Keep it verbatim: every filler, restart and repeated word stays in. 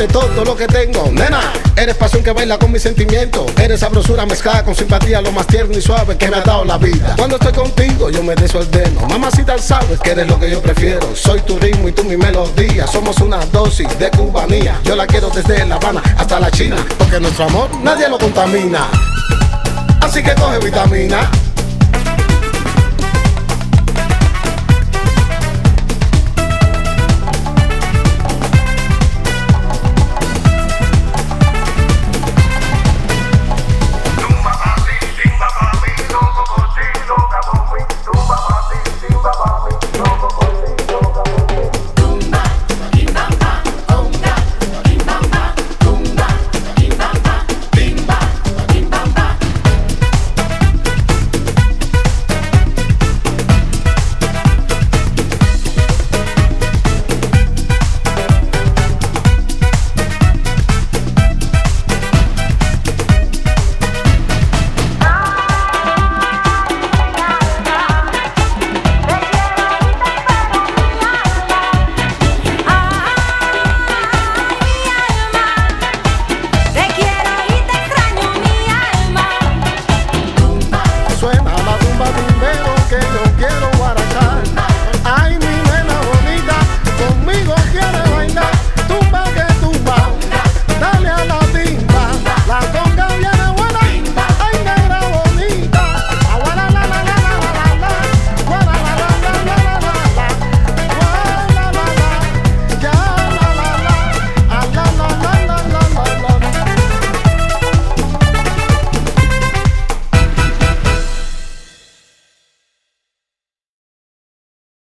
darte todo lo que tengo. Nena, eres pasión que baila con mis sentimientos. Eres sabrosura mezclada con simpatía, lo más tierno y suave que me ha dado la vida. Cuando estoy contigo yo me desordeno. Mamacita, sabes que eres lo que yo prefiero. Soy tu ritmo y tú mi melodía. Somos una dosis de cubanía. Yo la quiero desde La Habana hasta la China, porque nuestro amor nadie lo contamina. Así que coge vitamina